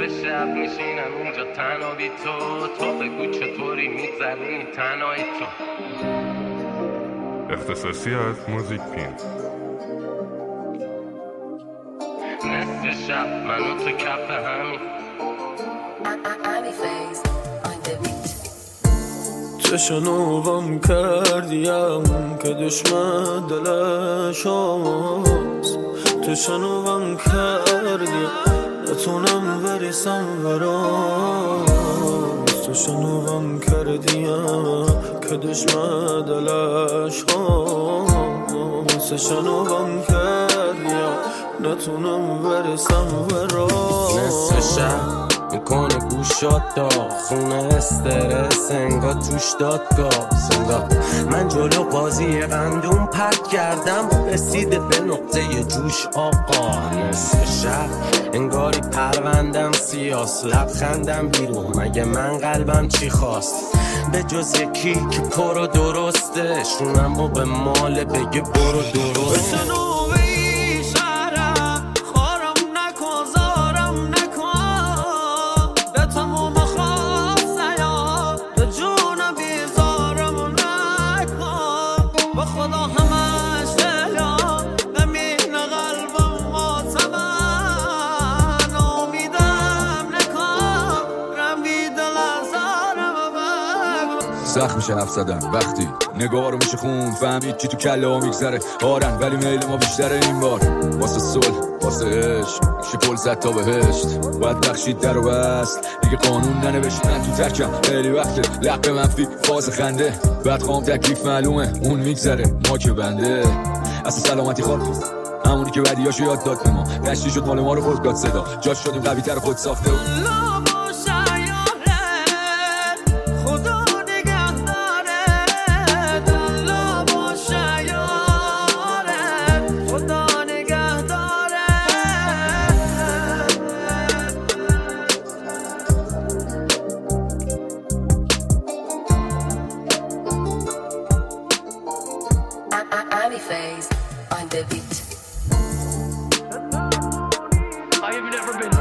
شب میشینم اونجا تنها بی تو بگو چطوری میگذرونی تنهایی تو. اختصاصی از موزیک پین. نصف شب منو تو کف همین چشنوام کردیم که دشمن دلش هست. چشنوام کردیم نتونم بریسم براست. چشنوام کردیم که دشمن دلش هست. چشنوام کردیم نتونم بریسم براست. نصف شب میکنه گوشات داغ خونه استرس انگار توش دادگاه سنگار. من جلو قاضی قندون پرد کردم رسیده به نقطه جوش آقا. نصف شب انگاری پروندم سیاس لبخندم بیرون مگه من قلبم چی خواست به جز یکی که پر و درسته شونم با به مال بگه برو درست. سخت میشه حرف زدن وقتی نگاه رو میشه خون فهمید چی تو کله ها میگذره آرن ولی میل ما بیشتره این بار واسه صلح واسه عشق میشه پل زد تا بهشت باید بخشید در و بست دیگه قانون ننوشت من تو ترکم خیلی وقته لقب منفی فاز خنده بعد خواهم تکلیف معلومه اون میگذره ما که بنده اصلا سلامتی خواب همونی که بدیاشو یاد داد به ما دشتی شد مال ما رو خود داد صدا جاش شدیم قوی تر خود ساخته Phase on the beat. I have never been